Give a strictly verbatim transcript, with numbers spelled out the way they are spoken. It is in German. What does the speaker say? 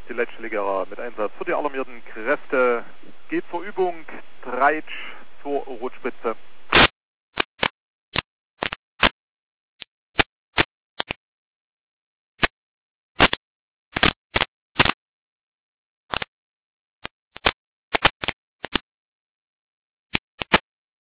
ist die Leitstelligera mit Einsatz für die alarmierten Kräfte. Geht zur Übung, Dreitsch zur Rotspitze.